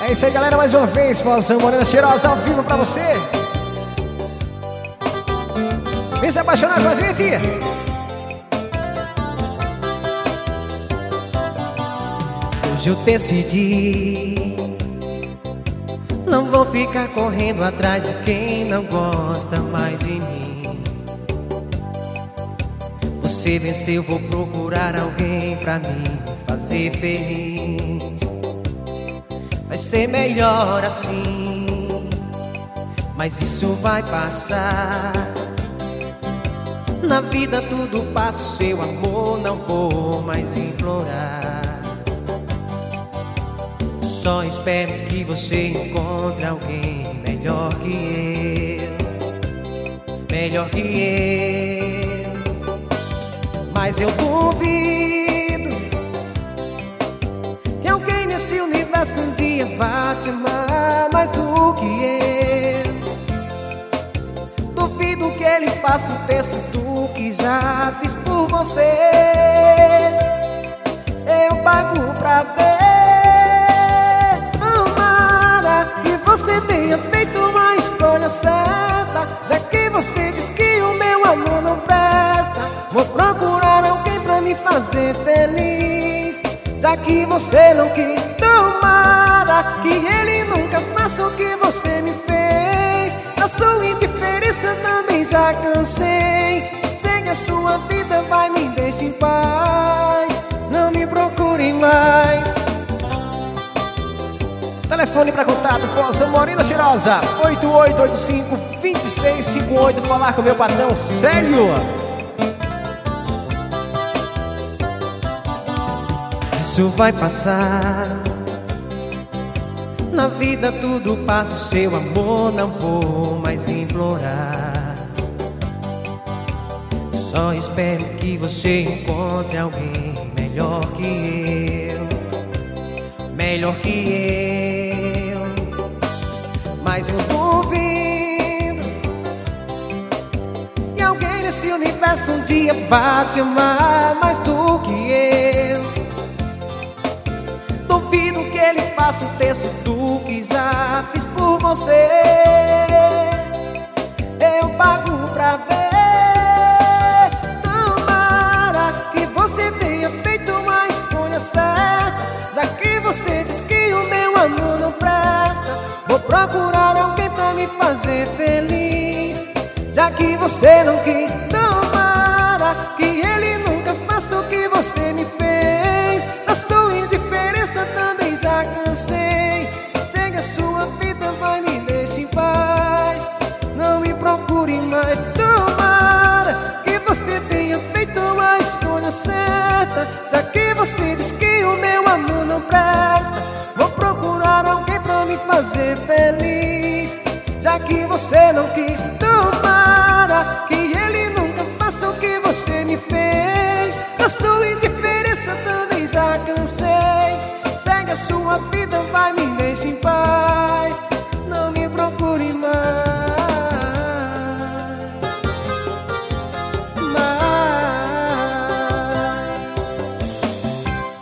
É isso aí, galera, mais uma vez, Formação Morena Cheirosa ao vivo pra você. Vem se apaixonar com a gente. Hoje eu decidi, não vou ficar correndo atrás de quem não gosta mais de mim. Você venceu, vou procurar alguém pra me fazer feliz. Vai ser melhor assim, mas isso vai passar. Na vida tudo passa, o seu amor não vou mais implorar. Só espero que você encontre alguém melhor que eu, melhor que eu. Mas eu duvido que alguém nesse universo um dia vá te amar mais do que eu. Duvido que ele faça o texto do que já fiz por você. Eu pago pra ver. Você tenha feito uma escolha certa, já que você diz que o meu amor não presta. Vou procurar alguém pra me fazer feliz, já que você não quis. Tomara que ele nunca faça o que você me fez. Da sua indiferença também já cansei. Segue a sua vida, vai, me deixe em paz. Não me procure mais. Telefone para contato, Formação Morena Cheirosa 8885-2658. Falar com meu patrão Célio. Isso vai passar. Na vida tudo passa, o seu amor não vou mais implorar. Só espero que você encontre alguém melhor que eu, melhor que eu. Mas eu duvido que alguém nesse universo um dia vá te amar mais do que eu. Duvido que ele faça o texto do que já fiz por você. Eu pago pra ver. Tomara que você tenha feito uma escolha certa, já que você diz que o meu amor não presta. Vou procurar alguém pra me fazer feliz, já que você não quis. Tomara que ele nunca faça o que você me fez. Da sua indiferença também já cansei. Segue a sua vida, vai, me deixe em paz. Não me procure mais. Tomara que você tenha feito uma escolha certa, já que você diz que o meu amor não presta. Vou procurar alguém pra me fazer feliz, já que você não quis. Tomara que ele nunca faça o que você me fez. Da sua indiferença também já cansei. Segue a sua vida, vai, me deixe em paz.